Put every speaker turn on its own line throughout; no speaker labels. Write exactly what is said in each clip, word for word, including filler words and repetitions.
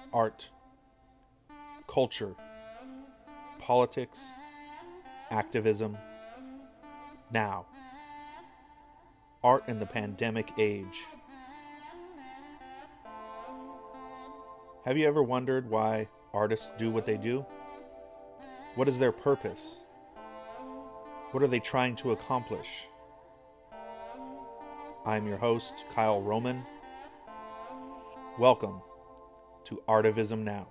art, culture, politics, activism. Now, art in the pandemic age. Have you ever wondered why artists do what they do? What is their purpose? What are they trying to accomplish? I'm your host, Kyle Roman. Welcome to Artivism Now.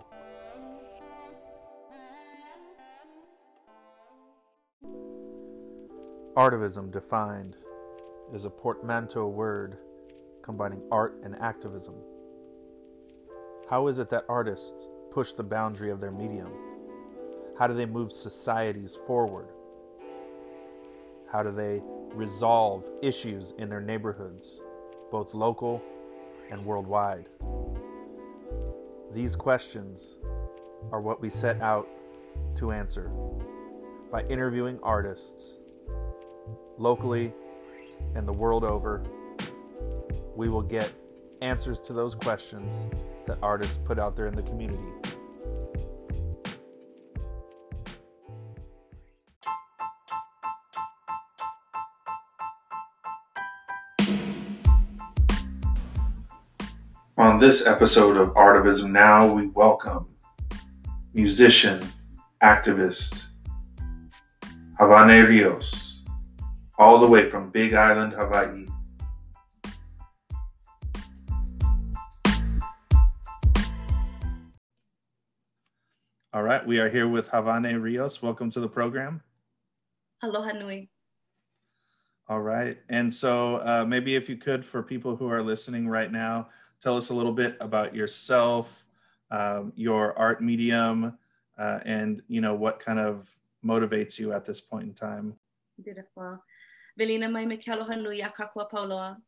Artivism, defined, is a portmanteau word combining art and activism. How is it that artists push the boundary of their medium? How do they move societies forward? How do they resolve issues in their neighborhoods, both local and worldwide? These questions are what we set out to answer by interviewing artists locally and the world over. We will get answers to those questions that artists put out there in the community. On this episode of Artivism Now, we welcome musician, activist, Havane Rios, all the way from Big Island, Hawaii. All right, we are here with Havane Rios. Welcome to the program.
Aloha nui.
All right, and so uh, maybe if you could, for people who are listening right now, tell us a little bit about yourself, um, your art medium, uh, and you know what kind of motivates you at this point in time.
Beautiful. Velina mai me ke aloha nui a kakua pauloa.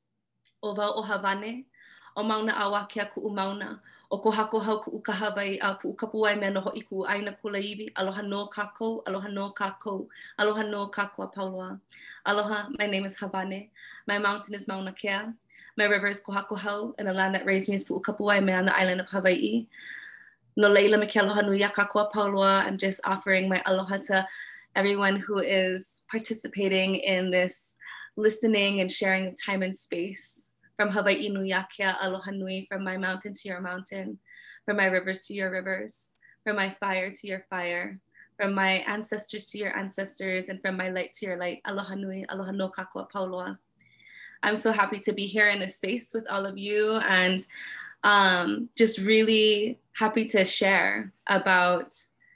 O wau o Havane, o mauna awa ke aku mauna, o ko hako hau ku kahawai a pu kapuai me noho iku aina kulaiwi, aloha no kako, aloha no kako, aloha no kakua pauloa. Aloha, my name is Havane. My mountain is Mauna Kea. My river is Kohakuhau, and the land that raised me is Pu'ukapuai me on the island of Hawaii. No leila me ke aloha nui a kakua pauloa. I'm just offering my aloha to everyone who is participating in this listening and sharing of time and space. From Hawaii nui a kea aloha nui, from my mountain to your mountain, from my rivers to your rivers, from my fire to your fire, from my ancestors to your ancestors, and from my light to your light. Aloha nui, aloha no kakua pauloa. I'm so happy to be here in this space with all of you, and um, just really happy to share about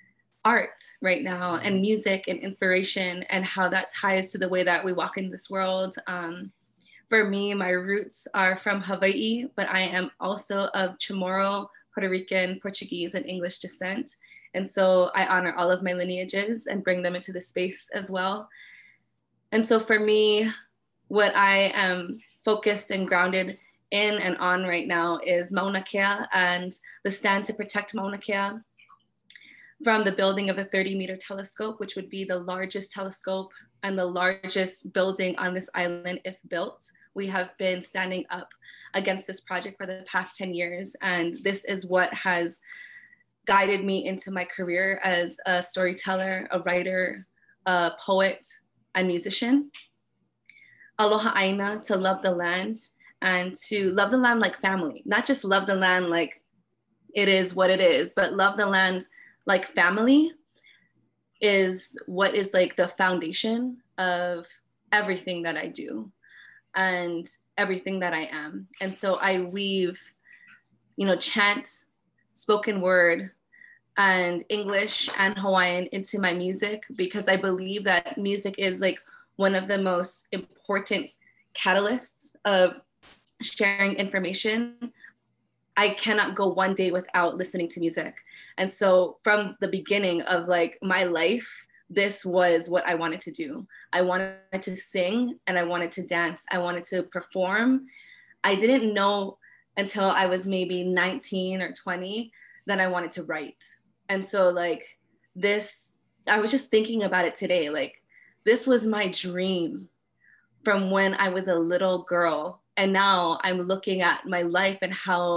art right now and music and inspiration and how that ties to the way that we walk in this world. Um, for me, my roots are from Hawaii, but I am also of Chamorro, Puerto Rican, Portuguese, and English descent. And so I honor all of my lineages and bring them into the space as well. And so for me, what I am focused and grounded in and on right now is Mauna Kea and the stand to protect Mauna Kea from the building of the thirty meter telescope, which would be the largest telescope and the largest building on this island if built. We have been standing up against this project for the past ten years. And this is what has guided me into my career as a storyteller, a writer, a poet, and musician. Aloha aina, to love the land, and to love the land like family. Not just love the land like it is what it is, but love the land like family is what is like the foundation of everything that I do and everything that I am. And so I weave, you know, chant, spoken word, and English and Hawaiian into my music, because I believe that music is like one of the most important catalysts of sharing information. I cannot go one day without listening to music. And so from the beginning of like my life, this was what I wanted to do. I wanted to sing and I wanted to dance. I wanted to perform. I didn't know until I was maybe nineteen or twenty that I wanted to write. And so like this, I was just thinking about it today. Like this was my dream from when I was a little girl. And now I'm looking at my life and how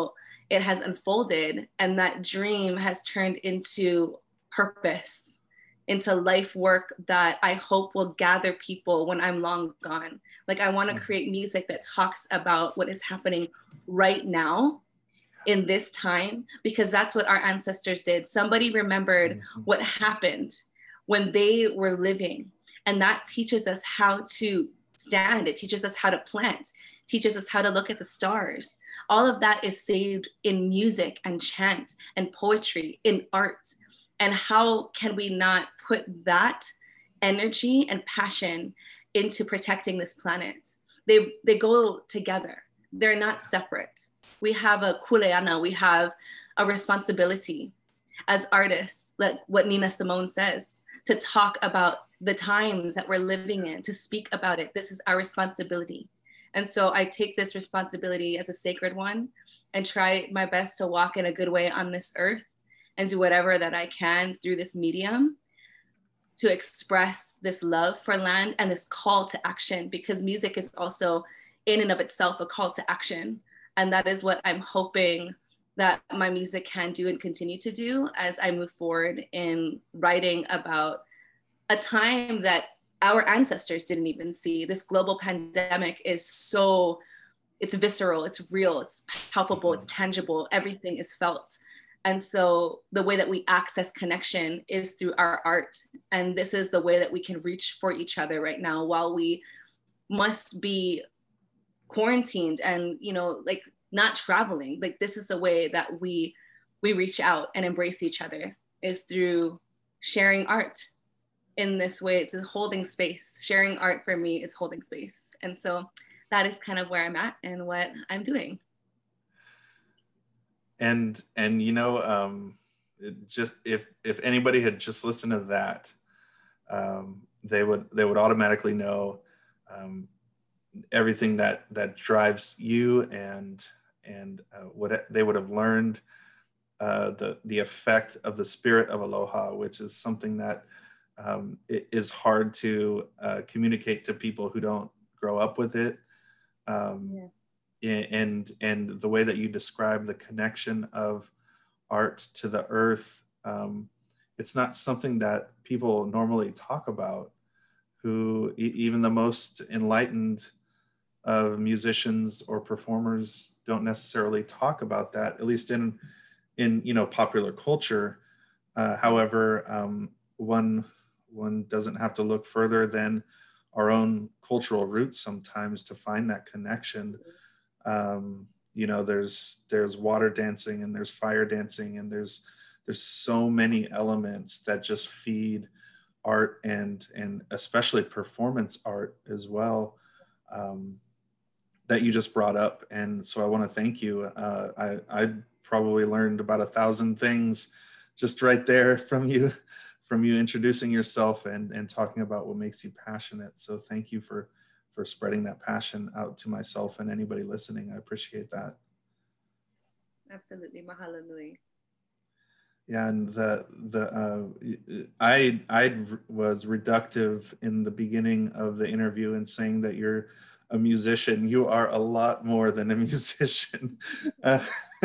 it has unfolded, and that dream has turned into purpose, into life work that I hope will gather people when I'm long gone. Like, I want to create music that talks about what is happening right now in this time, because that's what our ancestors did. Somebody remembered mm-hmm. what happened when they were living. And that teaches us how to stand. It teaches us how to plant, teaches us how to look at the stars. All of that is saved in music and chant and poetry, in art. And how can we not put that energy and passion into protecting this planet? They, they go together. They're not separate. We have a kuleana, we have a responsibility as artists, like what Nina Simone says, to talk about the times that we're living in, to speak about it. This is our responsibility. And so I take this responsibility as a sacred one and try my best to walk in a good way on this earth and do whatever that I can through this medium to express this love for land and this call to action, because music is also in and of itself a call to action. And that is what I'm hoping that my music can do and continue to do as I move forward in writing about a time that our ancestors didn't even see. This global pandemic is so, it's visceral, it's real, it's palpable, it's tangible, everything is felt. And so the way that we access connection is through our art. And this is the way that we can reach for each other right now while we must be quarantined and, you know, like not traveling. Like, this is the way that we we reach out and embrace each other, is through sharing art in this way. It's a holding space. Sharing art for me is holding space. And so that is kind of where I'm at and what I'm doing.
And, and, you know, um, it just, if, if anybody had just listened to that, um, they would, they would automatically know, um, everything that, that drives you, and, and, uh, what they would have learned, uh, the, the effect of the spirit of aloha, which is something that, um, it is hard to, uh, communicate to people who don't grow up with it. Um, yeah. And and the way that you describe the connection of art to the earth, um, it's not something that people normally talk about. Who e- even the most enlightened of musicians or performers don't necessarily talk about that, at least in in you know popular culture. Uh, however, um, one one doesn't have to look further than our own cultural roots sometimes to find that connection. Um, you know, there's there's water dancing, and there's fire dancing, and there's there's so many elements that just feed art, and and especially performance art as well, um, that you just brought up. And so I want to thank you. Uh, I I probably learned about a thousand things just right there from you, from you introducing yourself and and talking about what makes you passionate. So thank you for. for spreading that passion out to myself and anybody listening. I appreciate that.
Absolutely. Mahalo nui.
Yeah, and the the uh, I I was reductive in the beginning of the interview in saying that you're a musician. You are a lot more than a musician. uh,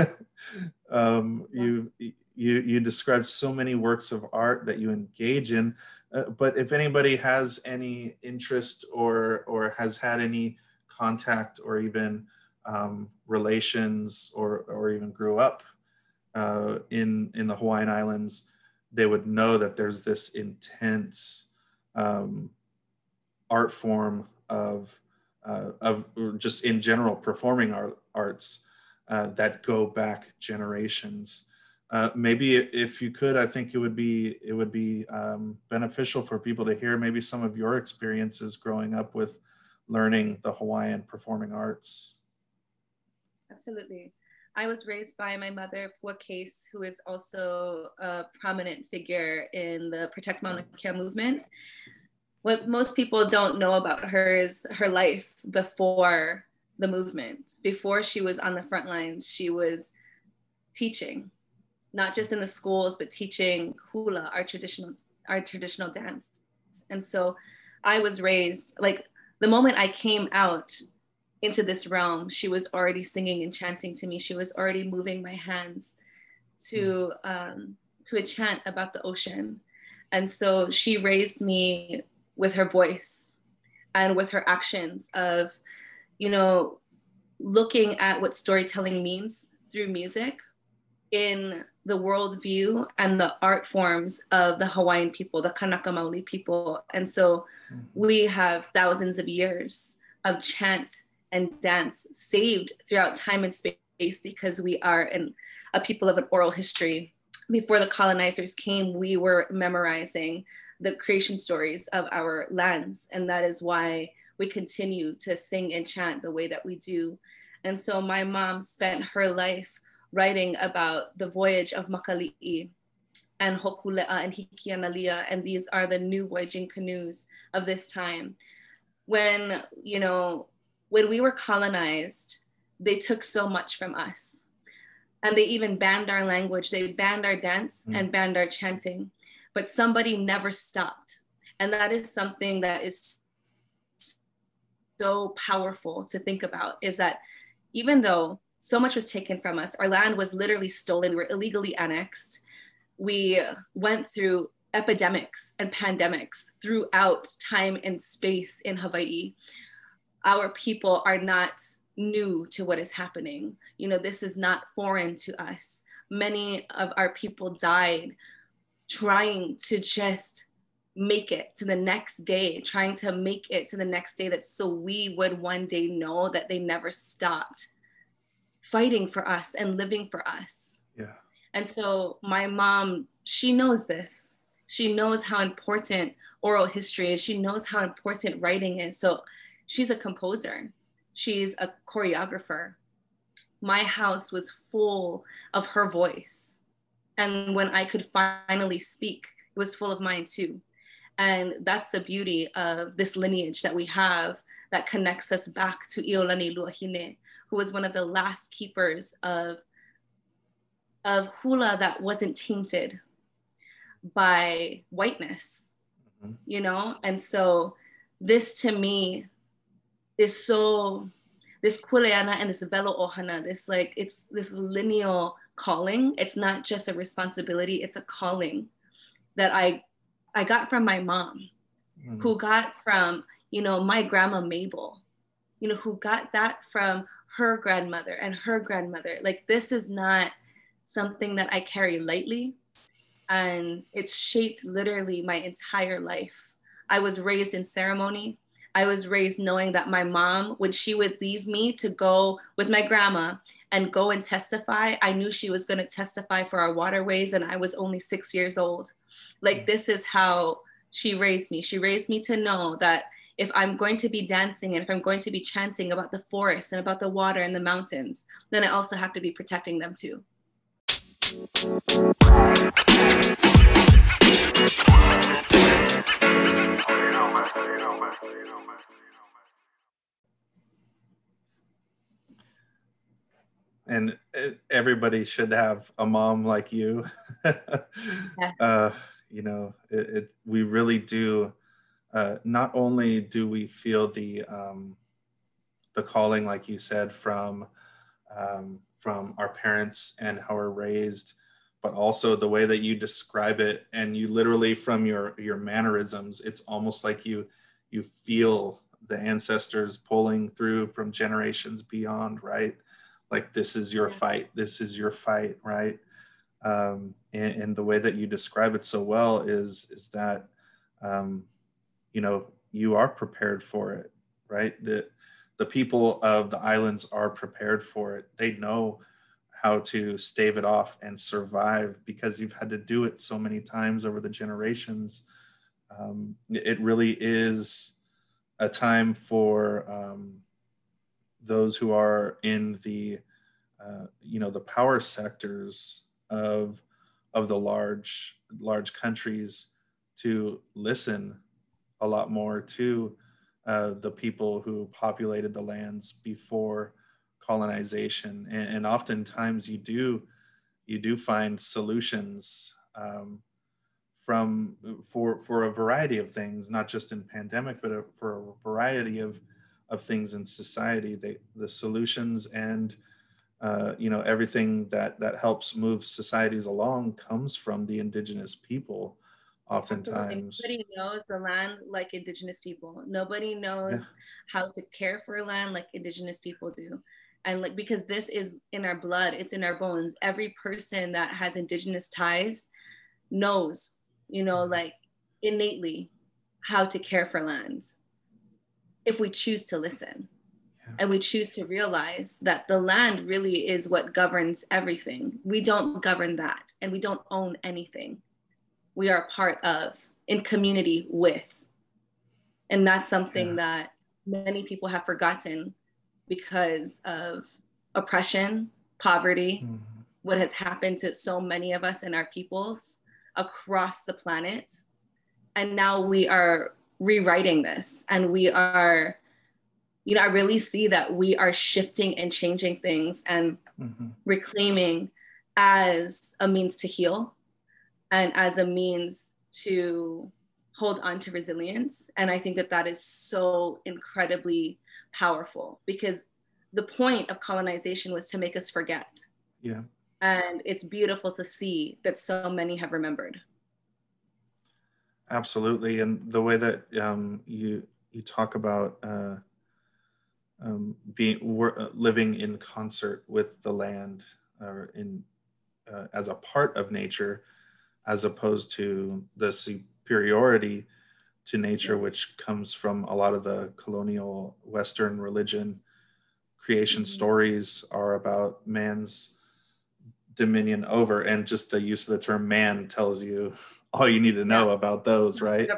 um, you you you describe so many works of art that you engage in. Uh, but if anybody has any interest or or has had any contact or even um, relations or or even grew up uh, in in the Hawaiian Islands, they would know that there's this intense um, art form of uh, of just in general performing art, arts uh, that go back generations. Uh, maybe if you could, I think it would be it would be um, beneficial for people to hear maybe some of your experiences growing up with learning the Hawaiian performing arts.
Absolutely. I was raised by my mother, Pua Case, who is also a prominent figure in the Protect Mauna Kea movement. What most people don't know about her is her life before the movement. Before she was on the front lines, she was teaching. Not just in the schools, but teaching hula, our traditional, our traditional dance. And so I was raised, like the moment I came out into this realm, she was already singing and chanting to me. She was already moving my hands to um, to a chant about the ocean. And so she raised me with her voice and with her actions of, you know, looking at what storytelling means through music in the worldview and the art forms of the Hawaiian people, the Kanaka Maoli people. And so we have thousands of years of chant and dance saved throughout time and space because we are an, a people of an oral history. Before the colonizers came, we were memorizing the creation stories of our lands. And that is why we continue to sing and chant the way that we do. And so my mom spent her life writing about the voyage of Makali'i and Hokulea and Hikianalia, and these are the new voyaging canoes of this time. When, you know, when we were colonized, they took so much from us. And they even banned our language, they banned our dance mm. and banned our chanting, but somebody never stopped. And that is something that is so powerful to think about, is that even though so much was taken from us, our land was literally stolen, we were illegally annexed, we went through epidemics and pandemics throughout time and space in Hawaii. Our people are not new to what is happening. You know, this is not foreign to us. Many of our people died trying to just make it to the next day, trying to make it to the next day, that so we would one day know that they never stopped fighting for us and living for us.
Yeah.
And so my mom, she knows this. She knows how important oral history is. She knows how important writing is. So she's a composer. She's a choreographer. My house was full of her voice. And when I could finally speak, it was full of mine too. And that's the beauty of this lineage that we have that connects us back to Iolani Luahine, who was one of the last keepers of, of hula that wasn't tainted by whiteness, mm-hmm. you know? And so this to me is so, this kuleana and this velo ohana, this like, it's this lineal calling. It's not just a responsibility, it's a calling that I I got from my mom, mm-hmm. who got from, you know, my grandma Mabel, you know, who got that from her grandmother and her grandmother. Like, this is not something that I carry lightly. And it's shaped literally my entire life. I was raised in ceremony. I was raised knowing that my mom, when she would leave me to go with my grandma and go and testify, I knew she was going to testify for our waterways, and I was only six years old. Like, this is how she raised me. She raised me to know that if I'm going to be dancing and if I'm going to be chanting about the forest and about the water and the mountains, then I also have to be protecting them too.
And everybody should have a mom like you. yeah. uh, you know, it, it, we really do. Uh, not only do we feel the um, the calling, like you said, from um, from our parents and how we're raised, but also the way that you describe it, and you literally, from your your mannerisms, it's almost like you you feel the ancestors pulling through from generations beyond, right? Like, this is your fight, this is your fight, right? Um, and, and the way that you describe it so well is is that um, you know, you are prepared for it, right? The the people of the islands are prepared for it. They know how to stave it off and survive because you've had to do it so many times over the generations. Um, it really is a time for um, those who are in the, uh, you know, the power sectors of of the large large countries to listen a lot more to uh, the people who populated the lands before colonization, and, and oftentimes you do you do find solutions um, from for for a variety of things, not just in pandemic, but a, for a variety of of things in society. They, the solutions and uh, you know, everything that that helps move societies along comes from the indigenous people,
Absolutely.
oftentimes.
Nobody knows the land like indigenous people. Nobody knows
Yeah.
how to care for land like indigenous people do. And like, because this is in our blood, it's in our bones. Every person that has indigenous ties knows, you know, like innately how to care for lands if we choose to listen. Yeah. And we choose to realize that the land really is what governs everything. We don't govern that, and we don't own anything. We are a part of, in community with. And that's something yeah. that many people have forgotten because of oppression, poverty, mm-hmm. what has happened to so many of us and our peoples across the planet. And now we are rewriting this, and we are, you know, I really see that we are shifting and changing things and mm-hmm. reclaiming as a means to heal and as a means to hold on to resilience. And I think that that is so incredibly powerful, because the point of colonization was to make us forget.
Yeah.
And it's beautiful to see that so many have remembered.
Absolutely. And the way that um, you you talk about uh, um, being we're, living in concert with the land, or in uh, as a part of nature, as opposed to the superiority to nature, yes. which comes from a lot of the colonial Western religion. Creation mm-hmm. stories are about man's dominion over, and just the use of the term man tells you all you need to know yeah. about those, right?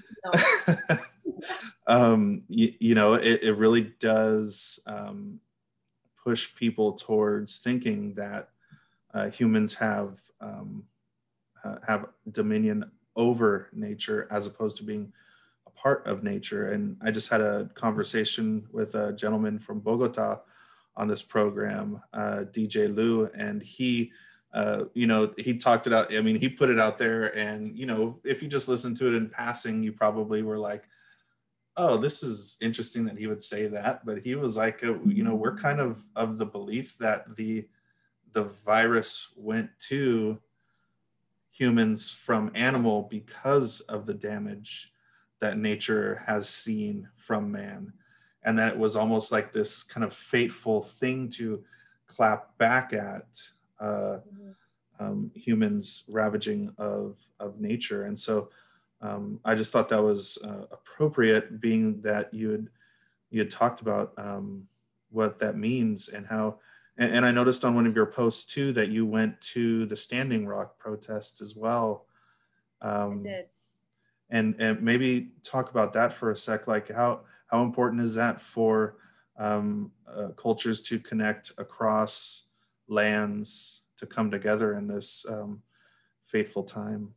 um, you, you know, it, it really does um, push people towards thinking that uh, humans have um, uh, have dominion over nature, as opposed to being a part of nature. And I just had a conversation with a gentleman from Bogota on this program, uh, D J Lou, and he Uh, you know, he talked it out. I mean, he put it out there, and, you know, if you just listen to it in passing, you probably were like, oh, this is interesting that he would say that. But he was like, uh, you know, we're kind of of the belief that the the virus went to humans from animal because of the damage that nature has seen from man. And that it was almost like this kind of fateful thing to clap back at. Uh, um, humans ravaging of, of nature. And so um, I just thought that was uh, appropriate, being that you had, you had talked about um, what that means and how, and, and I noticed on one of your posts too, that you went to the Standing Rock protest as well. Um,
I did.
And, and maybe talk about that for a sec, like how, how important is that for um, uh, cultures to connect across lands, to come together in this um, fateful time?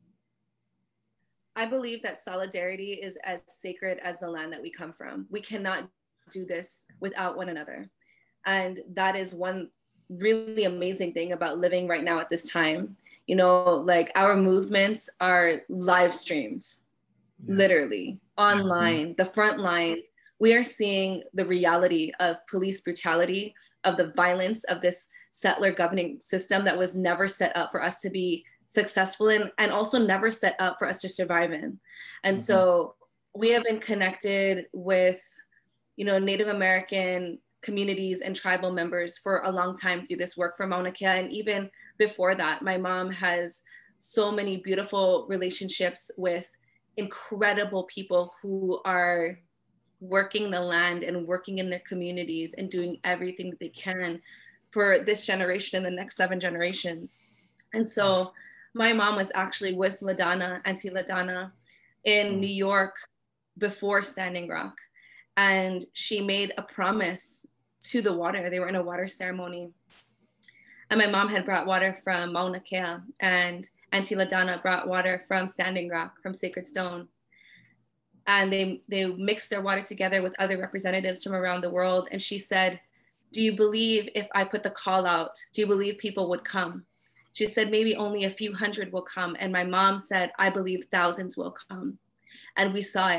I believe that solidarity is as sacred as the land that we come from. We cannot do this without one another. And that is one really amazing thing about living right now at this time. You know, like our movements are live streamed, yeah. literally online, mm-hmm. the front line. We are seeing the reality of police brutality, of the violence of this settler governing system that was never set up for us to be successful in, and also never set up for us to survive in. And mm-hmm. so we have been connected with, you know, Native American communities and tribal members for a long time through this work for Mauna Kea. And even before that, my mom has so many beautiful relationships with incredible people who are working the land and working in their communities and doing everything that they can for this generation and the next seven generations. And so my mom was actually with LaDonna, Auntie LaDonna, in New York before Standing Rock. And she made a promise to the water. They were in a water ceremony. And my mom had brought water from Mauna Kea, and Auntie LaDonna brought water from Standing Rock, from Sacred Stone. And they, they mixed their water together with other representatives from around the world. And she said, do you believe if I put the call out, do you believe people would come? She said, maybe only a few hundred will come. And my mom said, I believe thousands will come. And we saw it.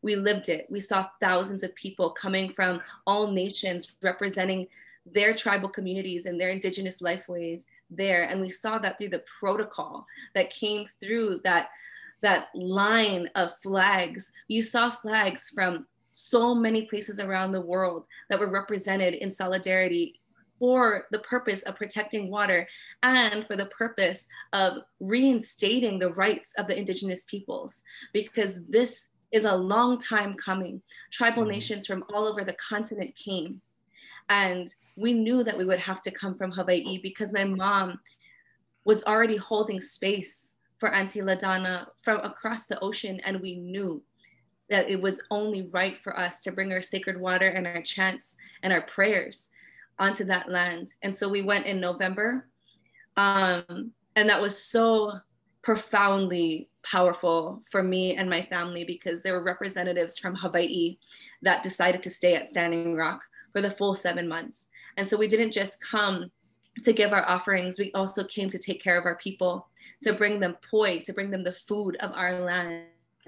We lived it. We saw thousands of people coming from all nations representing their tribal communities and their indigenous lifeways there. And we saw that through the protocol that came through that, that line of flags. You saw flags from so many places around the world that were represented in solidarity for the purpose of protecting water and for the purpose of reinstating the rights of the indigenous peoples, because this is a long time coming. Tribal mm-hmm. nations from all over the continent came. And we knew that we would have to come from Hawaii because my mom was already holding space for Auntie LaDonna from across the ocean. And we knew that it was only right for us to bring our sacred water and our chants and our prayers onto that land. And so we went in November. Um, and that was so profoundly powerful for me and my family because there were representatives from Hawaii that decided to stay at Standing Rock for the full seven months. And so we didn't just come to give our offerings, we also came to take care of our people, to bring them poi, to bring them the food of our land,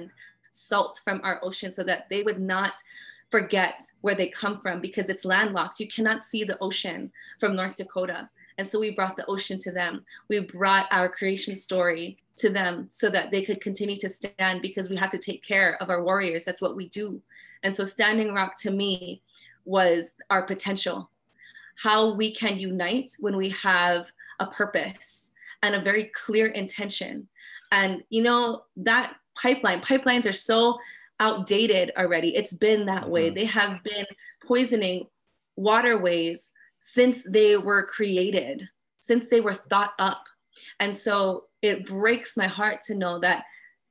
salt from our ocean so that they would not forget where they come from because it's landlocked. You cannot see the ocean from North Dakota. And so we brought the ocean to them. We brought our creation story to them so that they could continue to stand because we have to take care of our warriors. That's what we do. And so Standing Rock to me was our potential, how we can unite when we have a purpose and a very clear intention. And you know, that pipeline, pipelines are so outdated already. It's been that mm-hmm. way. They have been poisoning waterways since they were created, since they were thought up. And so it breaks my heart to know that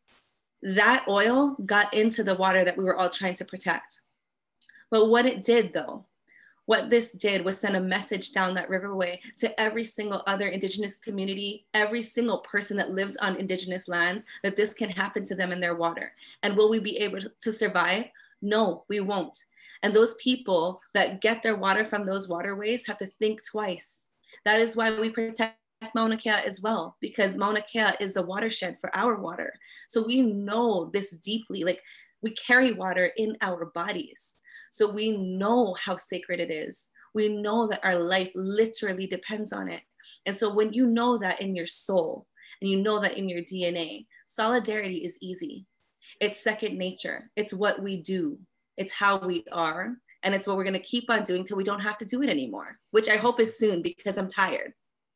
that oil got into the water that we were all trying to protect. But what it did though, what this did was send a message down that riverway to every single other indigenous community, every single person that lives on indigenous lands, that this can happen to them in their water. And will we be able to survive? No, we won't. And those people that get their water from those waterways have to think twice. That is why we protect Mauna Kea as well, because Mauna Kea is the watershed for our water. So we know this deeply, like we carry water in our bodies. So we know how sacred it is. We know that our life literally depends on it. And so when you know that in your soul, and you know that in your D N A, solidarity is easy. It's second nature. It's what we do. It's how we are. And it's what we're gonna keep on doing till we don't have to do it anymore, which I hope is soon because I'm tired.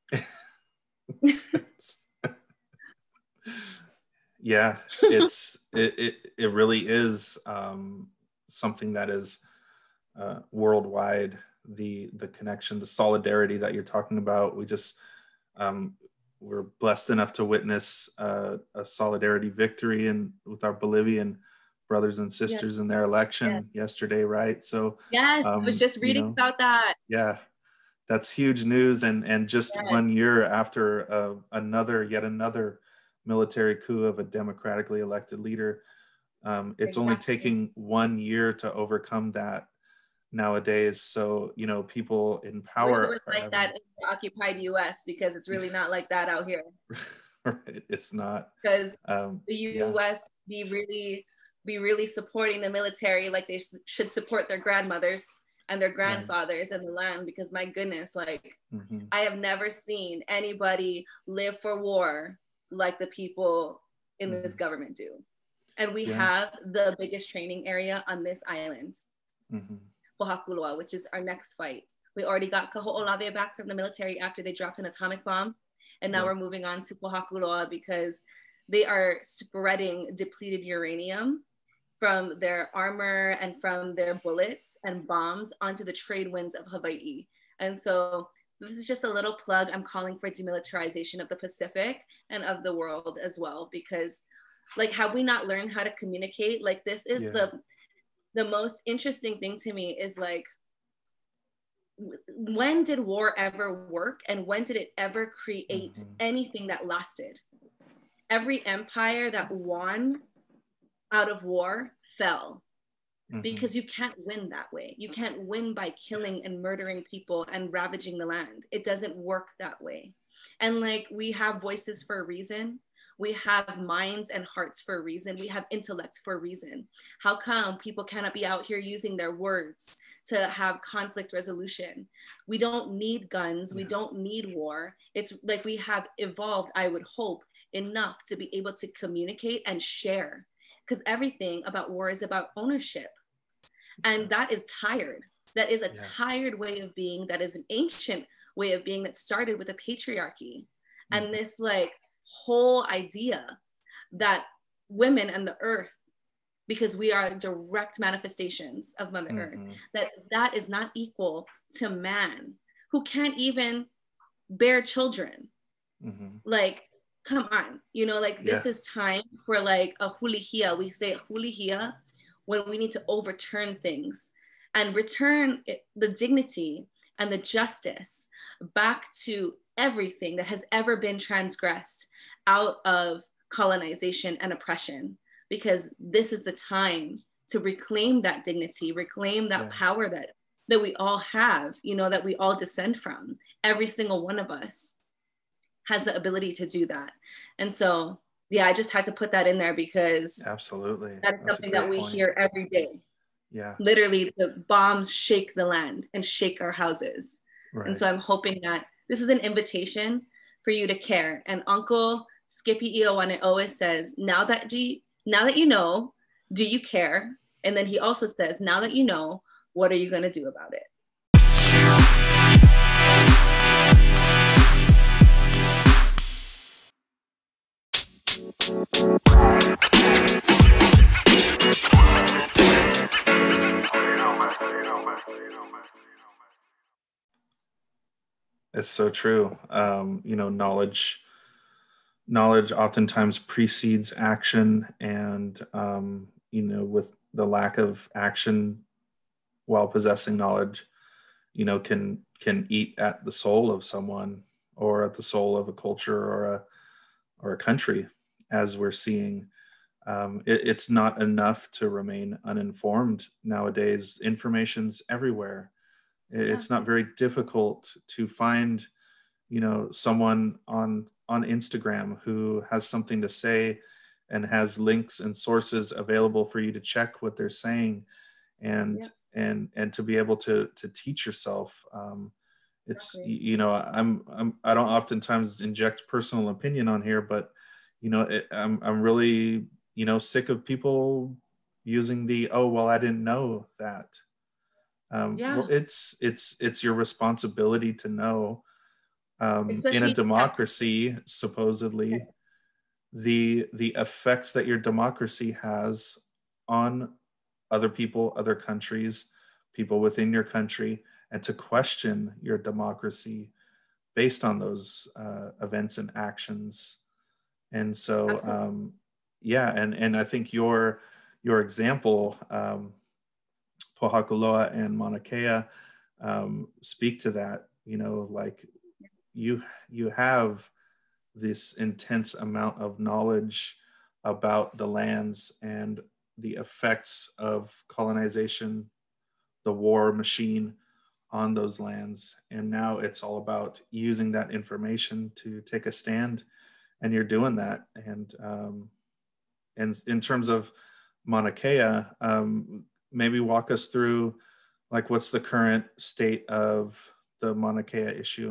Yeah, it's it, it it really is um, something that is uh, worldwide. The the connection, the solidarity that you're talking about. We just um, we're blessed enough to witness uh, a solidarity victory in with our Bolivian brothers and sisters yes. in their election yes. yesterday, right? So
yes, um, I was just reading you know, about that.
Yeah. That's huge news, and and just yes. one year after uh, another, yet another military coup of a democratically elected leader, um, it's exactly. only taking one year to overcome that nowadays. So you know, people in power.
It was like having... that in the occupied U S because it's really not like that out here.
Right, it's not
because um, the U S yeah. be really be really supporting the military like they should support their grandmothers and their grandfathers right. and the land, because my goodness, like mm-hmm. I have never seen anybody live for war like the people in mm-hmm. this government do. And we yeah. have the biggest training area on this island, mm-hmm. Pohakuloa, which is our next fight. We already got Kaho'olawe back from the military after they dropped an atomic bomb. And now yeah. we're moving on to Pohakuloa because they are spreading depleted uranium from their armor and from their bullets and bombs onto the trade winds of Hawaii. And so this is just a little plug. I'm calling for demilitarization of the Pacific and of the world as well, because like, have we not learned how to communicate? Like this is yeah. the, the most interesting thing to me is like, when did war ever work? And when did it ever create mm-hmm. anything that lasted? Every empire that won out of war fell mm-hmm. because you can't win that way. You can't win by killing and murdering people and ravaging the land. It doesn't work that way. And like, we have voices for a reason. We have minds and hearts for a reason. We have intellect for a reason. How come people cannot be out here using their words to have conflict resolution? We don't need guns. We don't need war. It's like we have evolved, I would hope, enough to be able to communicate and share, because everything about war is about ownership. And that is tired. That is a yeah. tired way of being. That is an ancient way of being that started with the patriarchy. Mm-hmm. And this like whole idea that women and the earth, because we are direct manifestations of Mother mm-hmm. Earth, that that is not equal to man, who can't even bear children. Mm-hmm. Like, come on, you know, like yeah. this is time for like a hulihia. We say hulihia when we need to overturn things and return it, the dignity and the justice back to everything that has ever been transgressed out of colonization and oppression, because this is the time to reclaim that dignity, reclaim that yes. power that, that we all have, you know, that we all descend from. Every single one of us has the ability to do that. And so, yeah, I just had to put that in there because
absolutely,
that's, that's something that we point. hear every day.
Yeah.
Literally, the bombs shake the land and shake our houses. Right. And so I'm hoping that this is an invitation for you to care. And Uncle Skippy Ioane always says, now that, do you, now that you know, do you care? And then he also says, now that you know, what are you going to do about it?
It's so true. Um, you know, knowledge, knowledge oftentimes precedes action, and um, you know, with the lack of action while possessing knowledge, you know, can can eat at the soul of someone, or at the soul of a culture, or a or a country, as we're seeing. Um, it, it's not enough to remain uninformed nowadays. Information's everywhere. It's not very difficult to find, you know, someone on on Instagram who has something to say and has links and sources available for you to check what they're saying, and yeah. and and to be able to to teach yourself. Um, it's okay. you know, I'm I'm I don't oftentimes inject personal opinion on here, but you know, it, I'm I'm really you know sick of people using the oh well I didn't know that. Um, yeah. Well, it's it's it's your responsibility to know. Um, in a democracy, that- supposedly, okay. the the effects that your democracy has on other people, other countries, people within your country, and to question your democracy based on those uh, events and actions. And so, um, yeah, and and I think your your example. Um, Pohakuloa and Mauna Kea um, speak to that. You know, like you you have this intense amount of knowledge about the lands and the effects of colonization, the war machine on those lands, and now it's all about using that information to take a stand, and you're doing that. And um, and in terms of Mauna Kea, um, maybe walk us through, like, what's the current state of the Mauna Kea issue?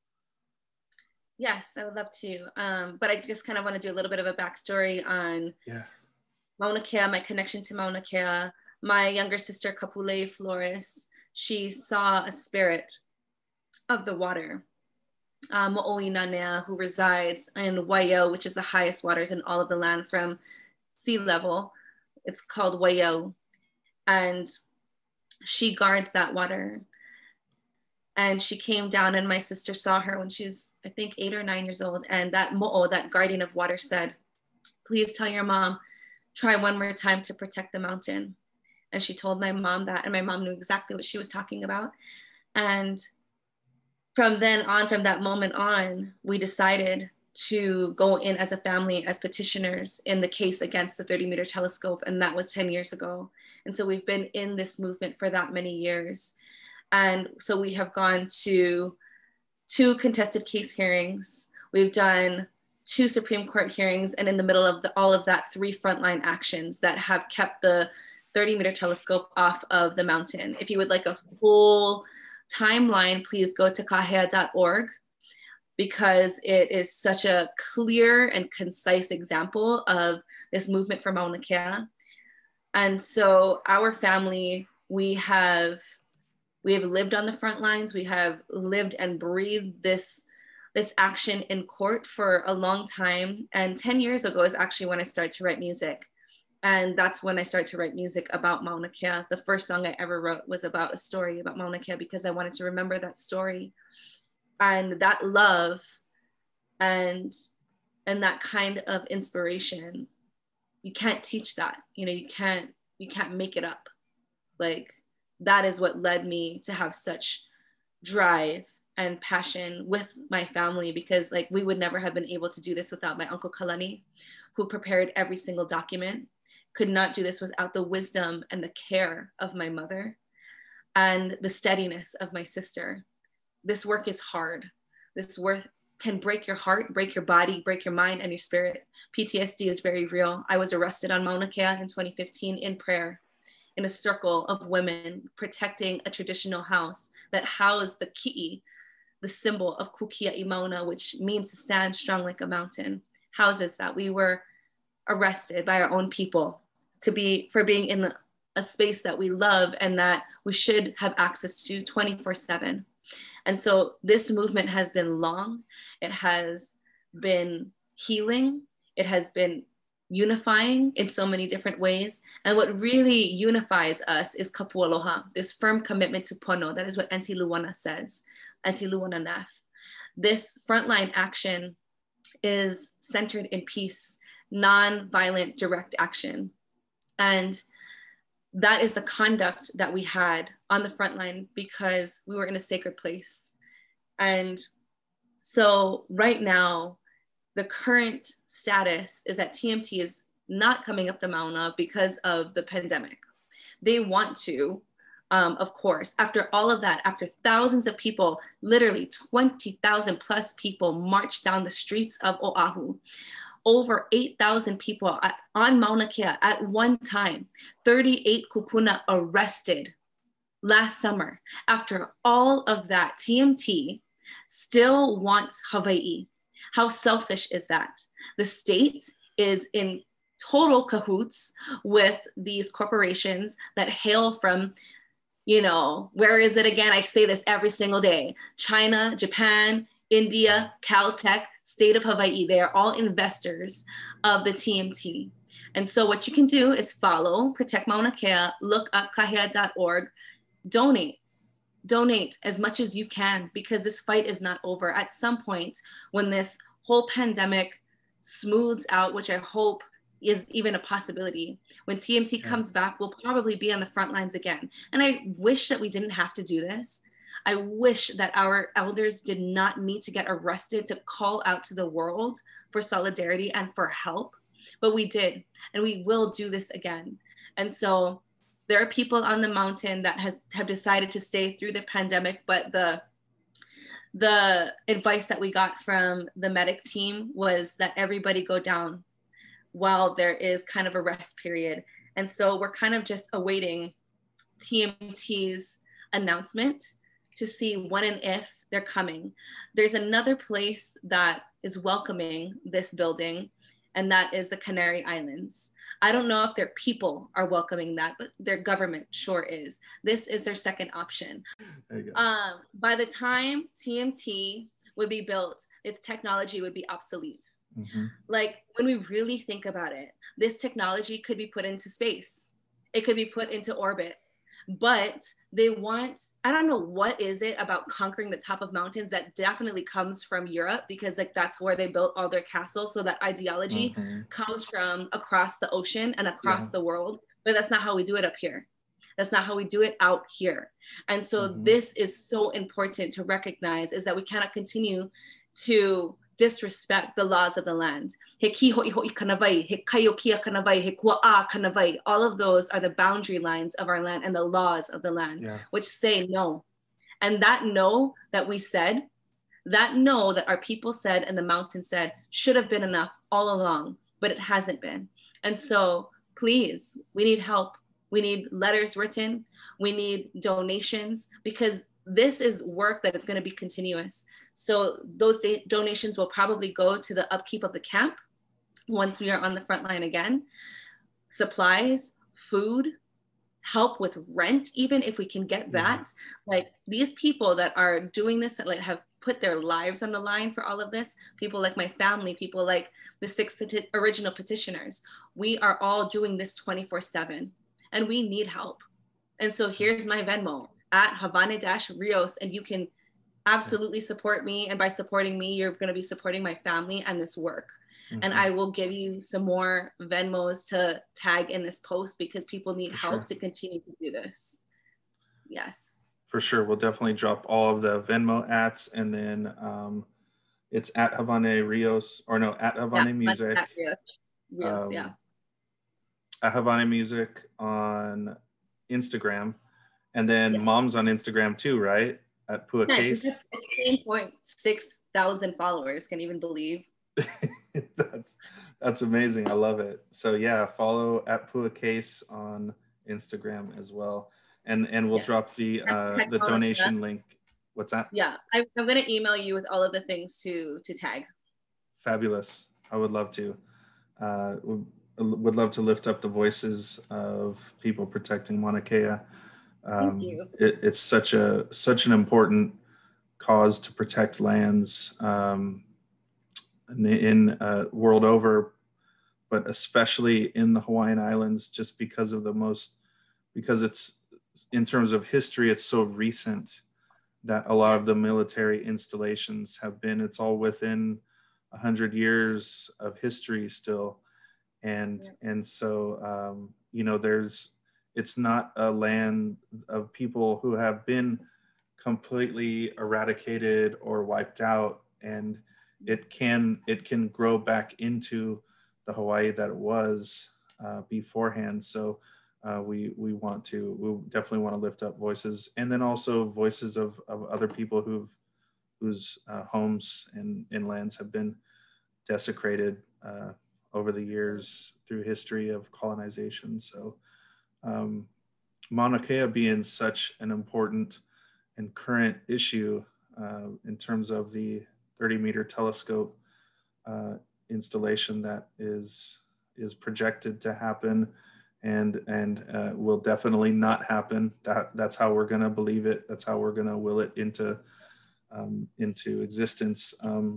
Yes, I would love to. Um, but I just kind of want to do a little bit of a backstory on
yeah. Mauna
Kea, my connection to Mauna Kea. My younger sister, Kapulei Flores, she saw a spirit of the water, uh, Mo'oi Nanea, who resides in Waiau, which is the highest waters in all of the land from sea level. It's called Waiau. And she guards that water. And she came down, and my sister saw her when she's, I think, eight or nine years old. And that mo'o, that guardian of water, said, please tell your mom, try one more time to protect the mountain. And she told my mom that, and my mom knew exactly what she was talking about. And from then on, from that moment on, we decided to go in as a family, as petitioners in the case against the thirty meter telescope. And that was ten years ago. And so we've been in this movement for that many years. And so we have gone to two contested case hearings. We've done two Supreme Court hearings, and in the middle of the, all of that, three frontline actions that have kept the thirty meter telescope off of the mountain. If you would like a full timeline, please go to kahea dot org, because it is such a clear and concise example of this movement for Mauna Kea. And so our family, we have, we have lived on the front lines. We have lived and breathed this, this action in court for a long time. And ten years ago is actually when I started to write music. And that's when I started to write music about Mauna Kea. The first song I ever wrote was about a story about Mauna Kea, because I wanted to remember that story. And that love and, and that kind of inspiration, you can't teach that. You know, you can't, you can't make it up. Like, that is what led me to have such drive and passion with my family, because like we would never have been able to do this without my Uncle Kalani, who prepared every single document. Could not do this without the wisdom and the care of my mother and the steadiness of my sister. This work is hard. This work can break your heart, break your body, break your mind and your spirit. P T S D is very real. I was arrested on Mauna Kea in twenty fifteen in prayer, in a circle of women protecting a traditional house that housed the ki'i, the symbol of Kukia'i Mauna, which means to stand strong like a mountain, houses that. We were arrested by our own people to be for being in the, a space that we love and that we should have access to twenty-four seven. And so this movement has been long, it has been healing, it has been unifying in so many different ways. And what really unifies us is kapualoha, this firm commitment to pono. That is what Auntie Luana says, Auntie Luana Naf. This frontline action is centered in peace, non-violent direct action. And that is the conduct that we had on the front line because we were in a sacred place. And so right now, the current status is that T M T is not coming up the Mauna because of the pandemic. They want to, um, of course, after all of that, after thousands of people, literally twenty thousand plus people marched down the streets of Oahu, over eight thousand people at, on Mauna Kea at one time, thirty-eight kupuna arrested last summer. After all of that, T M T still wants Hawaii. How selfish is that? The state is in total cahoots with these corporations that hail from, you know, where is it again? I say this every single day. China, Japan, India, Caltech, state of Hawaii. They are all investors of the T M T. And so what you can do is follow Protect Mauna Kea, look up kahea dot org, donate. Donate as much as you can, because this fight is not over. At some point, when this whole pandemic smooths out, which I hope is even a possibility, when T M T yeah. comes back, we'll probably be on the front lines again. And I wish that we didn't have to do this. I wish that our elders did not need to get arrested to call out to the world for solidarity and for help, but we did, and we will do this again. And so there are people on the mountain that has have decided to stay through the pandemic, but the the advice that we got from the medic team was that everybody go down while there is kind of a rest period. And so we're kind of just awaiting T M T's announcement to see when and if they're coming. There's another place that is welcoming this building, and that is the Canary Islands. I don't know if their people are welcoming that, but their government sure is. This is their second option. There you go. Um, by the time T M T would be built, its technology would be obsolete. Mm-hmm. Like, when we really think about it, this technology could be put into space. It could be put into orbit. But they want, I don't know what is it about conquering the top of mountains that definitely comes from Europe, because like that's where they built all their castles. So that ideology mm-hmm. comes from across the ocean and across yeah. the world, but that's not how we do it up here. That's not how we do it out here. And so mm-hmm. this is so important to recognize, is that we cannot continue to disrespect the laws of the land. All of those are the boundary lines of our land and the laws of the land, yeah. which say no. And that no that we said, That no that our people said and the mountain said should have been enough all along, but it hasn't been. And so please, we need help. We need letters written. We need donations, because this is work that is going to be continuous. So those donations will probably go to the upkeep of the camp once we are on the front line again. Supplies, food, help with rent, even if we can get that. Mm-hmm. Like these people that are doing this, that like have put their lives on the line for all of this, people like my family, people like the six peti- original petitioners, we are all doing this twenty-four seven and we need help. And so here's my Venmo at Havana-Rios, and you can absolutely support me. And by supporting me, you're going to be supporting my family and this work. Mm-hmm. And I will give you some more Venmos to tag in this post, because people need For help sure. to continue to do this. Yes.
For sure. We'll definitely drop all of the Venmo ats, and then um, it's at Havana-Rios, or no, at Havana yeah, Music. At Rios, Rios um, yeah. At Havana Music on Instagram. And then yeah. Mom's on Instagram too, right? At Pua yeah, Case.
She's got sixteen point six thousand followers. Can you even believe?
that's that's amazing. I love it. So yeah, follow at Pua Case on Instagram as well. And and we'll yes. drop the uh, the donation link. What's that?
Yeah, I, I'm gonna email you with all of the things to to tag.
Fabulous. I would love to. Uh, would, would love to lift up the voices of people protecting Mauna Kea. Um, Thank you. It, it's such a such an important cause to protect lands um, in, in uh, world over, but especially in the Hawaiian Islands, just because of the most because it's in terms of history, it's so recent that a lot of the military installations have been. It's all within a hundred years of history still, and yeah. and so um, you know there's. It's not a land of people who have been completely eradicated or wiped out, and it can it can grow back into the Hawaii that it was uh, beforehand. So uh, we we want to we definitely want to lift up voices, and then also voices of, of other people who've whose uh, homes and, and lands have been desecrated uh, over the years through history of colonization. So. Um, Mauna Kea being such an important and current issue uh, in terms of the thirty meter telescope uh, installation that is is projected to happen, and and uh, will definitely not happen. That that's how we're gonna believe it. That's how we're gonna will it into um, into existence. Um,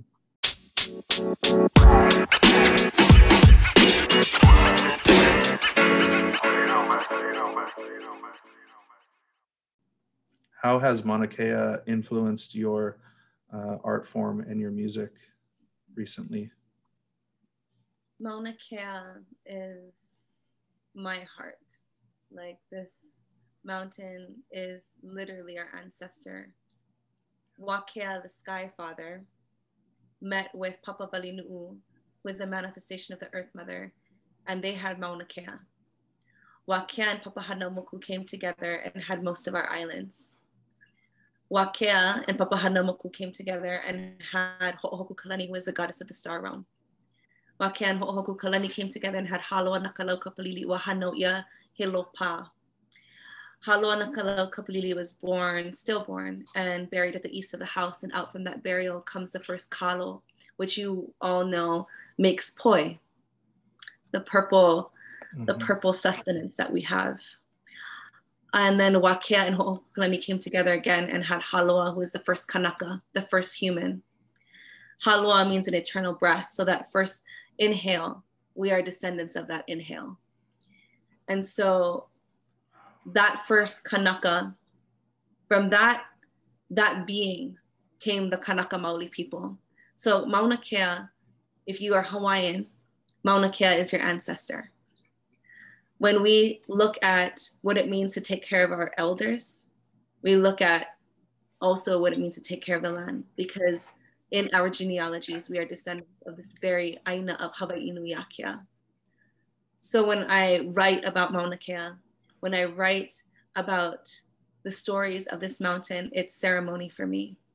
How has Mauna Kea influenced your uh, art form and your music recently?
Mauna Kea is my heart. Like, this mountain is literally our ancestor. Wakea, the Sky Father, met with Papa Walinu'u, who is a manifestation of the Earth Mother, and they had Mauna Kea. Wakea and Papa Hanamoku came together and had most of our islands. Wakea and Papa Hanamoku came together and had Ho'ohoku Kalani, who is the goddess of the star realm. Wakea and Ho'ohoku Kalani came together and had Haloa Nakalau Kapalili wa Hanoia Hilopa. Haloa Nakalau Kapalili was born, stillborn, and buried at the east of the house. And out from that burial comes the first kalo, which you all know makes poi, the purple, mm-hmm. the purple sustenance that we have. And then Wakea and Ho'ohoku Kalani came together again and had Haloa, who is the first Kanaka, the first human. Haloa means an eternal breath. So that first inhale, we are descendants of that inhale. And so that first Kanaka, from that, that being came the Kanaka Maoli people. So Mauna Kea, if you are Hawaiian, Mauna Kea is your ancestor. When we look at what it means to take care of our elders, we look at also what it means to take care of the land, because in our genealogies, we are descendants of this very Aina of Hawaii Nuiakia. So when I write about Mauna Kea, when I write about the stories of this mountain, it's ceremony for me.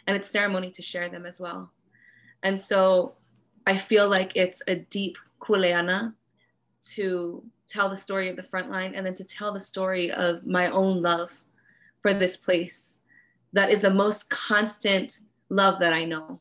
and it's ceremony to share them as well. And so I feel like it's a deep kuleana to tell the story of the frontline, and then to tell the story of my own love for this place that is the most constant love that I know.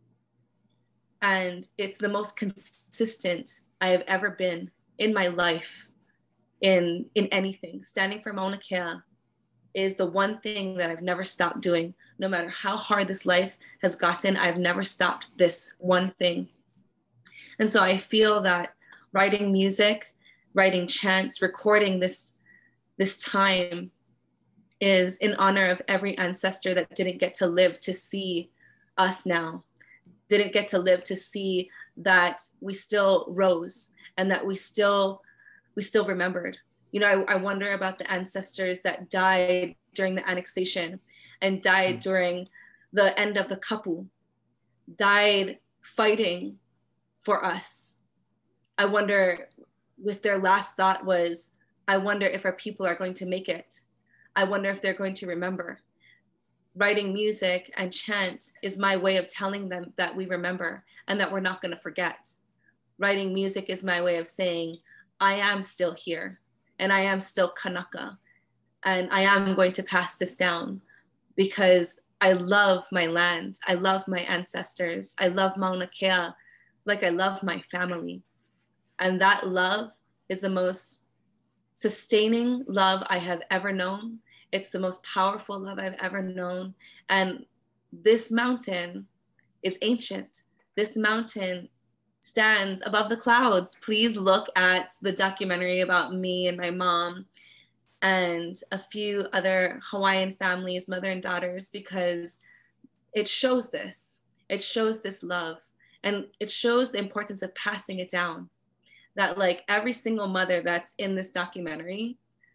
And it's the most consistent I have ever been in my life in, in anything. Standing for Mauna Kea is the one thing that I've never stopped doing. No matter how hard this life has gotten, I've never stopped this one thing. And so I feel that writing music, writing chants, recording this, this time is in honor of every ancestor that didn't get to live to see us now, didn't get to live to see that we still rose and that we still, we still remembered. You know, I, I wonder about the ancestors that died during the annexation and died mm. during the end of the kapu, died fighting for us. I wonder if their last thought was, I wonder if our people are going to make it. I wonder if they're going to remember. Writing music and chant is my way of telling them that we remember and that we're not going to forget. Writing music is my way of saying, I am still here and I am still Kanaka and I am going to pass this down because I love my land. I love my ancestors. I love Mauna Kea like I love my family. And that love is the most sustaining love I have ever known. It's the most powerful love I've ever known. And this mountain is ancient. This mountain stands above the clouds. Please look at the documentary about me and my mom and a few other Hawaiian families, mother and daughters, because it shows this. It shows this love. And it shows the importance of passing it down. That like every single mother that's in this documentary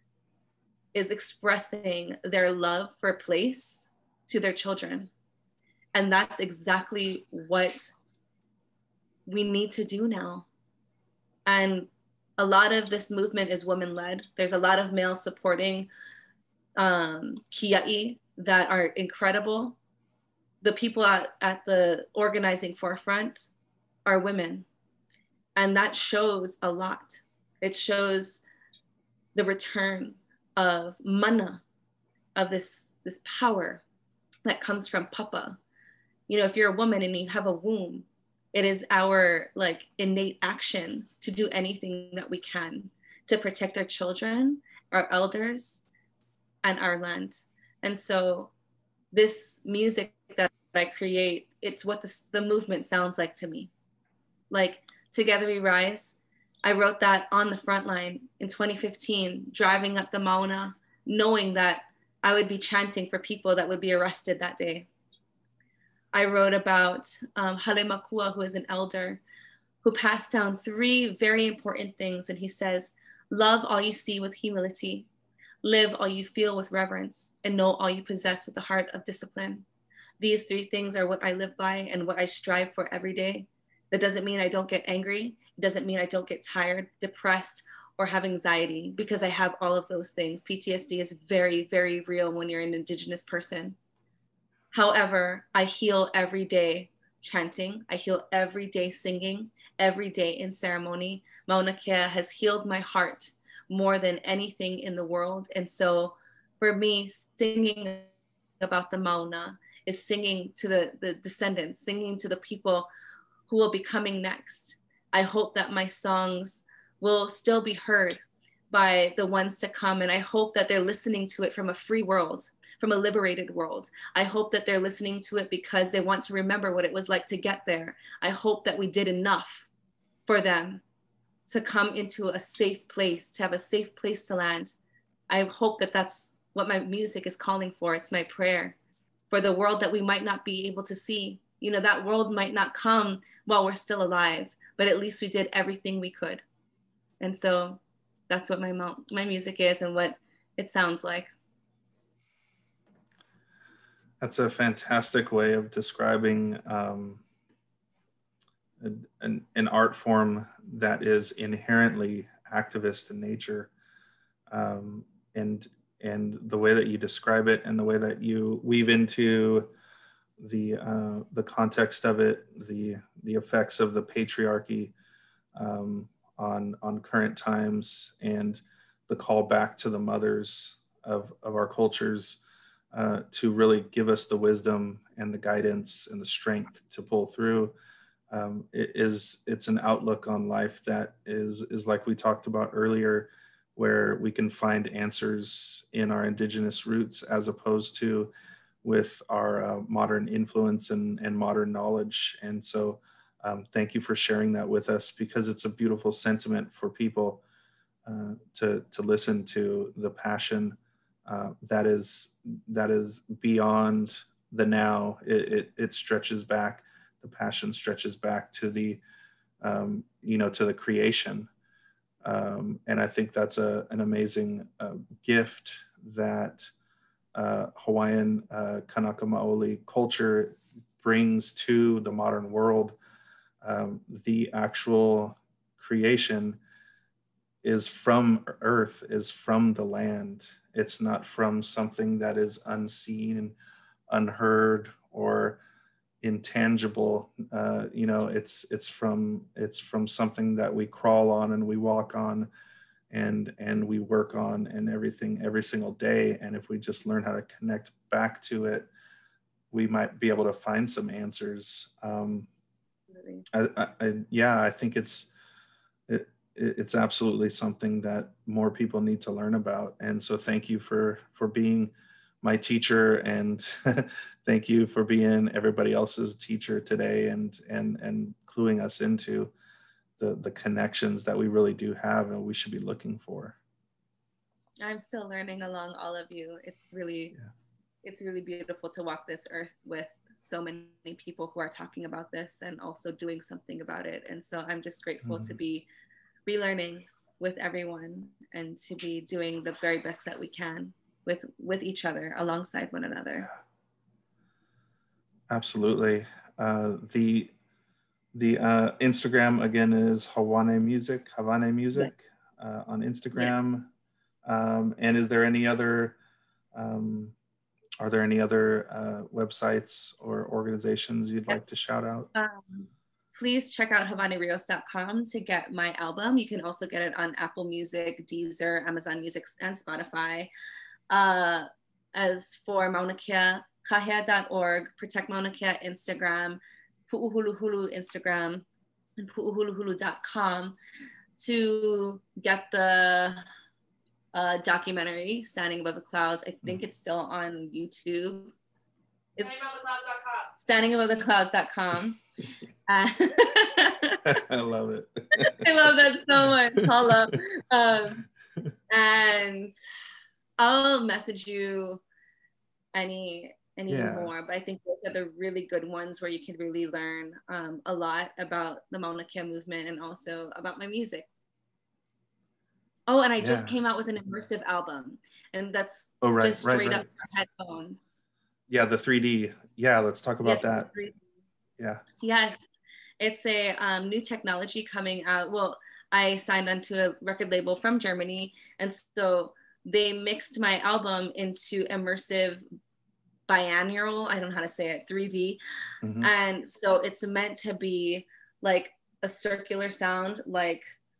is expressing their love for a place to their children. And that's exactly what we need to do now. And a lot of this movement is women-led. There's a lot of males supporting um, Kia'i that are incredible. The people at, at the organizing forefront are women. And that shows a lot. It shows the return of mana, of this, this power that comes from papa. You know, if you're a woman and you have a womb, it is our like innate action to do anything that we can to protect our children, our elders, and our land. And so this music that I create, it's what this, the movement sounds like to me. Like, Together We Rise, I wrote that on the front line in twenty fifteen, driving up the Mauna, knowing that I would be chanting for people that would be arrested that day. I wrote about um, Hale Makua, who is an elder, who passed down three very important things. And he says, love all you see with humility, live all you feel with reverence, and know all you possess with the heart of discipline. These three things are what I live by and what I strive for every day. That doesn't mean I don't get angry. It doesn't mean I don't get tired, depressed, or have anxiety, because I have all of those things. P T S D is very, very real when you're an Indigenous person. However, I heal every day chanting. I heal every day singing, every day in ceremony. Mauna Kea has healed my heart more than anything in the world. And so for me, singing about the Mauna is singing to the, the descendants, singing to the people who will be coming next. I hope that my songs will still be heard by the ones to come. And I hope that they're listening to it from a free world, from a liberated world. I hope that they're listening to it because they want to remember what it was like to get there. I hope that we did enough for them to come into a safe place, to have a safe place to land. I hope that that's what my music is calling for. It's my prayer for the world that we might not be able to see. You know, that world might not come while we're still alive, but at least we did everything we could. And so that's what my, my music is and what it sounds like.
That's a fantastic way of describing um, an, an art form that is inherently activist in nature. Um, and, and the way that you describe it and the way that you weave into the uh, the context of it, the the effects of the patriarchy um, on on current times, and the call back to the mothers of of our cultures uh, to really give us the wisdom and the guidance and the strength to pull through. Um, it is it's an outlook on life that is is like we talked about earlier, where we can find answers in our indigenous roots as opposed to with our uh, modern influence and, and modern knowledge. And so um, thank you for sharing that with us, because it's a beautiful sentiment for people uh, to, to listen to the passion uh, that is that is beyond the now. It, it, it stretches back. The passion stretches back to the, um, you know, to the creation. Um, and I think that's a, an amazing uh, gift that uh, Hawaiian uh, Kanaka Maoli culture brings to the modern world. Um, the actual creation is from earth, is from the land. It's not from something that is unseen and unheard or intangible. Uh, you know, it's it's from it's from something that we crawl on and we walk on and and we work on and everything every single day. And if we just learn how to connect back to it, we might be able to find some answers. Um, I, I, I, yeah, I think it's it, it's absolutely something that more people need to learn about. And so thank you for for being my teacher, and thank you for being everybody else's teacher today, and and and cluing us into the the connections that we really do have and we should be looking for.
I'm still learning along all of you. It's really yeah. It's really beautiful to walk this earth with so many people who are talking about this and also doing something about it. And so I'm just grateful mm-hmm. to be relearning with everyone and to be doing the very best that we can with with each other, alongside one another.
Absolutely. Uh, the the uh, Instagram again is Hawane Music, Hawane Music uh, on Instagram. Yes. Um, and is there any other, um, are there any other uh, websites or organizations you'd like to shout out?
Um, please check out Havane Rios dot com to get my album. You can also get it on Apple Music, Deezer, Amazon Music, and Spotify. Uh, as for Mauna Kea, kahea dot org, Protect Mauna Kea Instagram, Pu'uhuluhulu Instagram, and pu'uhuluhulu dot com to get the uh, documentary, Standing Above the Clouds. I think it's still on YouTube. It's standing above the clouds dot com. Uh,
I love it.
I love that so much. Holla. Um, and I'll message you any any yeah. more, but I think those are the really good ones where you can really learn um, a lot about the Mauna Kea movement and also about my music. Oh, and I yeah. just came out with an immersive album, and that's oh, right, just straight right, right. up for headphones.
Yeah, the three D. Yeah, let's talk about yes, that. Yeah.
Yes, it's a um, new technology coming out. Well, I signed onto a record label from Germany, and so they mixed my album into immersive binaural, I don't know how to say it, three D. Mm-hmm. And so it's meant to be like a circular sound, like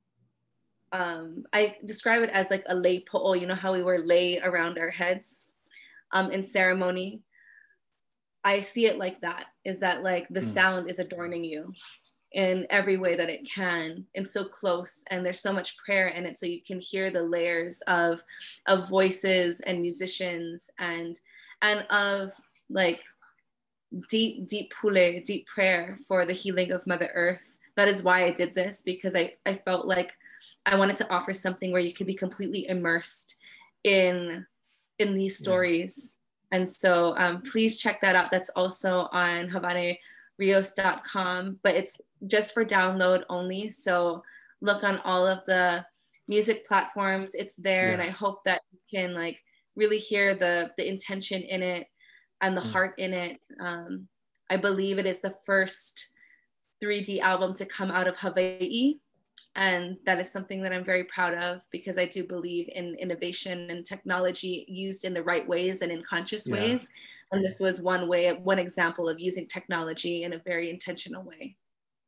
um, I describe it as like a lei po'o, you know how we wear lei around our heads um, in ceremony. I see it like that, is that like the mm. sound is adorning you in every way that it can, and so close, and there's so much prayer in it, so you can hear the layers of of voices and musicians and and of like deep deep pule, deep prayer for the healing of Mother Earth. That is why I did this, because I I felt like I wanted to offer something where you could be completely immersed in in these stories. Yeah. And so um, please check that out. That's also on Havane Rios dot com, but it's just for download only. So look on all of the music platforms, it's there. Yeah. And I hope that you can like really hear the, the intention in it and the mm. heart in it. Um, I believe it is the first three D album to come out of Hawaii. And that is something that I'm very proud of, because I do believe in innovation and technology used in the right ways and in conscious
Yeah.
ways. And this was one way, one example of using technology in a very intentional way.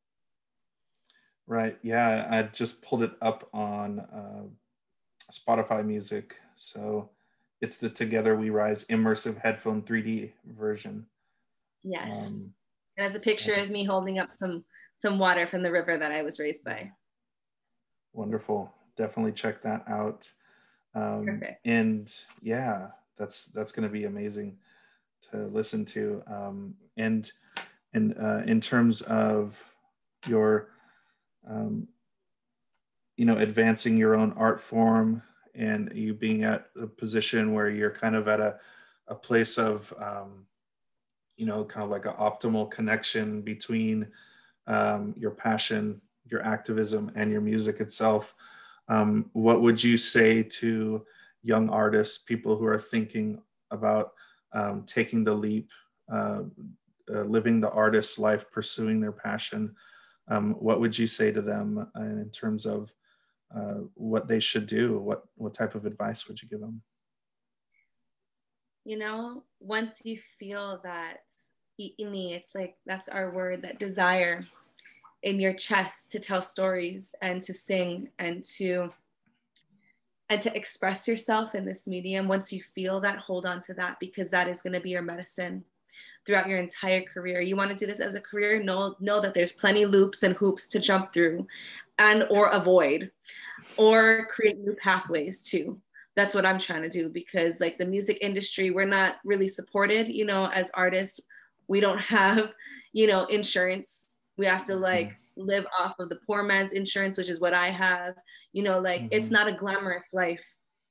Right. Yeah. I just pulled it up on uh, Spotify Music. So it's the Together We Rise immersive headphone three D version.
Yes.
Um,
it has a picture
yeah.
of me holding up some some water from the river that I was raised by.
Wonderful. Definitely check that out. Um,
Perfect.
And yeah, that's that's going to be amazing to listen to. Um, and and uh, in terms of your, um, you know, advancing your own art form, and you being at a position where you're kind of at a a place of, um, you know, kind of like an optimal connection between um, your passion, your activism, and your music itself. Um, what would you say to young artists, people who are thinking about um, taking the leap, uh, uh, living the artist's life, pursuing their passion? Um, what would you say to them uh, in terms of uh, what they should do? What what type of advice would you give them?
You know, once you feel that ini, it's like, that's our word, that desire in your chest to tell stories and to sing and to and to express yourself in this medium. Once you feel that, hold on to that, because that is going to be your medicine throughout your entire career. You want to do this as a career, know know that there's plenty loops and hoops to jump through and or avoid, or create new pathways too. That's what I'm trying to do, because like the music industry, we're not really supported, you know, as artists. We don't have, you know, insurance. We have to like live off of the poor man's insurance, which is what I have. You know, like
Mhm.
it's not a glamorous life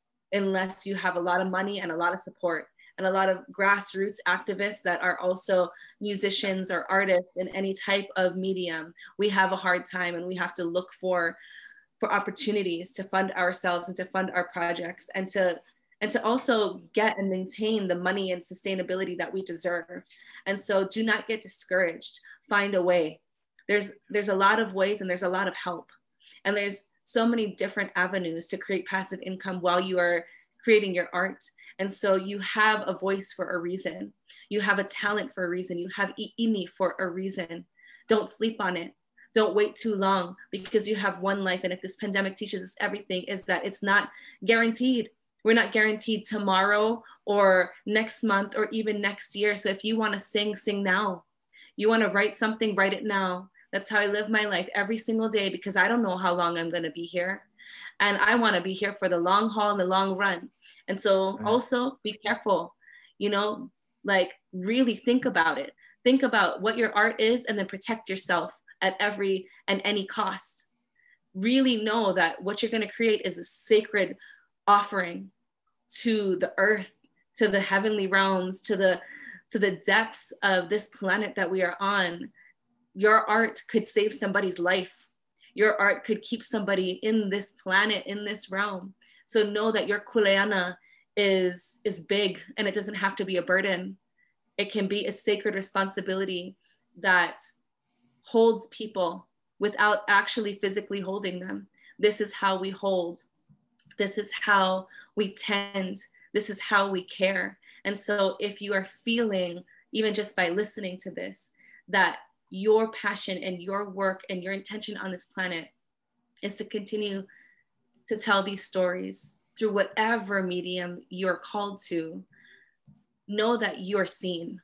unless you have a lot of money and a lot of support and a lot of grassroots activists that are also musicians or artists in any type of medium. We have a hard time, and we have to look for for opportunities to fund ourselves and to fund our projects, and to and to also get and maintain the money and sustainability that we deserve. And so do not get discouraged. Find a way. There's there's a lot of ways, and there's a lot of help. And there's so many different avenues to create passive income while you are creating your art. And so you have a voice for a reason. You have a talent for a reason. You have i'ini for a reason. Don't sleep on it. Don't wait too long, because you have one life. And if this pandemic teaches us everything, is that it's not guaranteed. We're not guaranteed tomorrow or next month or even next year. So if you want to sing, sing now. You want to write something, write it now. That's how I live my life every single day, because I don't know how long I'm going to be here. And I want to be here for the long haul and the long run. And so also be careful, you know, like really think about it. Think about what your art is, and then protect yourself at every and any cost. Really know that what you're going to create is a sacred offering to the earth, to the heavenly realms, to the to the depths of this planet that we are on. Your art could save somebody's life. Your art could keep somebody in this planet, in this realm. So know that your kuleana is is big, and it doesn't have to be a burden. It can be a sacred responsibility that holds people without actually physically holding them. This is how we hold. This is how we tend. This is how we care. And so if you are feeling, even just by listening to this, that your passion and your work and your intention on this planet is to continue to tell these stories through whatever medium you're called to, know that you're seen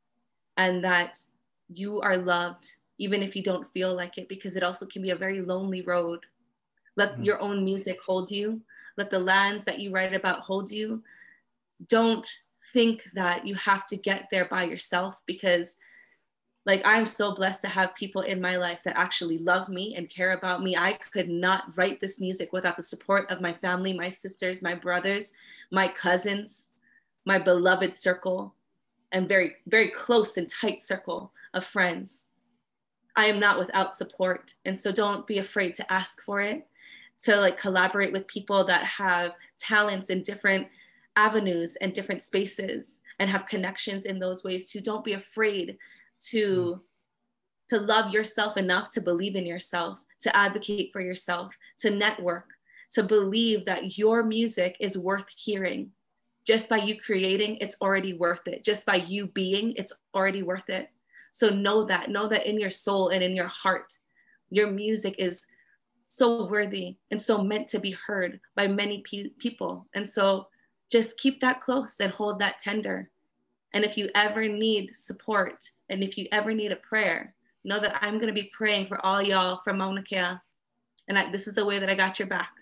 and that you are loved, even if you don't feel like it, because it also can be a very lonely road. Let mm-hmm. your own music hold you. Let the lands that you write about hold you. Don't think that you have to get there by yourself, because like I'm so blessed to have people in my life that actually love me and care about me. I could not write this music without the support of my family, my sisters, my brothers, my cousins, my beloved circle, and very, very close and tight circle of friends. I am not without support. And so don't be afraid to ask for it, to like collaborate with people that have talents in different avenues and different spaces and have connections in those ways too. Don't be afraid to, to love yourself enough to believe in yourself, to advocate for yourself, to network, to believe that your music is worth hearing. Just by you creating, it's already worth it. Just by you being, it's already worth it. So know that, know that in your soul and in your heart, your music is so worthy and so meant to be heard by many pe- people. And so just keep that close and hold that tender. And if you ever need support, and if you ever need a prayer, know that I'm going to be praying for all y'all from Mauna Kea. And I, this is the way that I got your back.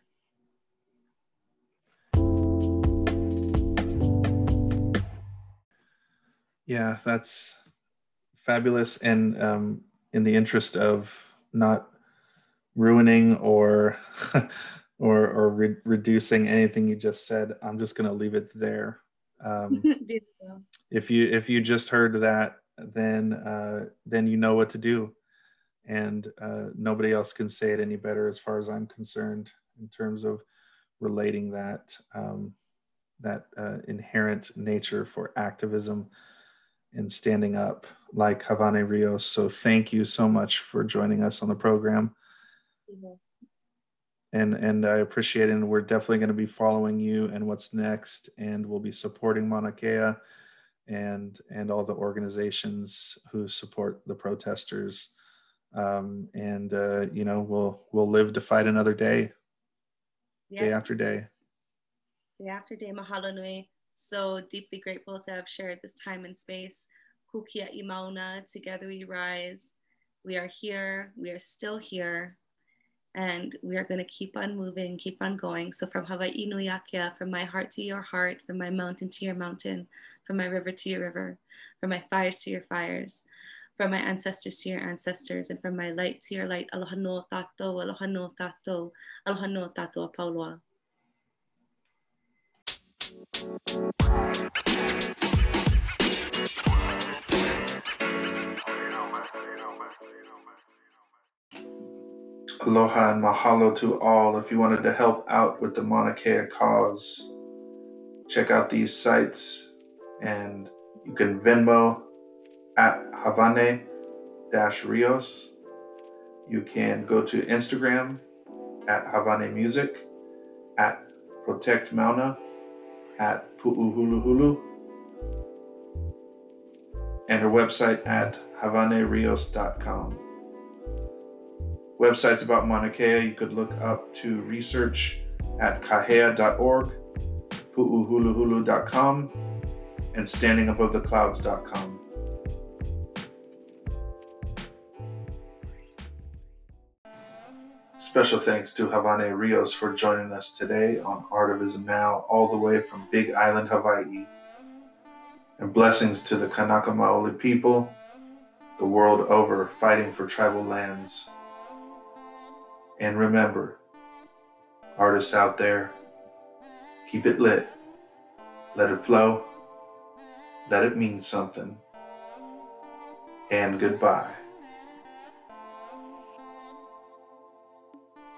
Yeah, that's fabulous. And um, in the interest of not ruining or or or re- reducing anything you just said, I'm just going to leave it there. Um, if you if you just heard that, then uh, then you know what to do, and uh, nobody else can say it any better, as far as I'm concerned, in terms of relating that um, that uh, inherent nature for activism and standing up like Havane Rios. So thank you so much for joining us on the program. Mm-hmm. And and I appreciate it. And we're definitely going to be following you and what's next. And we'll be supporting Mauna Kea and, and all the organizations who support the protesters. Um, and, uh, you know, we'll, we'll live to fight another day, yes. day after day.
Day after day. Mahalo nui. So deeply grateful to have shared this time and space. Kukia Imauna, together we rise. We are here. We are still here. And we are going to keep on moving, keep on going. So from Hawaii Nui Akea, from my heart to your heart, from my mountain to your mountain, from my river to your river, from my fires to your fires, from my ancestors to your ancestors, and from my light to your light. Aloha no tato, aloha no tato, aloha no tato a Pauloa.
Aloha and mahalo to all. If you wanted to help out with the Mauna Kea cause, check out these sites, and you can Venmo at Havane Rios. You can go to Instagram at Havane Music, at Protect Mauna, at Pu'uhuluhulu, and her website at havane rios dot com. Websites about Mauna Kea, you could look up to research at kahea dot org, pu'uhuluhulu dot com, and standing above the clouds dot com. Special thanks to Havane Rios for joining us today on Artivism Now, all the way from Big Island, Hawaii. And blessings to the Kanaka Maoli people, the world over, fighting for tribal lands. And remember, artists out there, keep it lit, let it flow, let it mean something, and goodbye.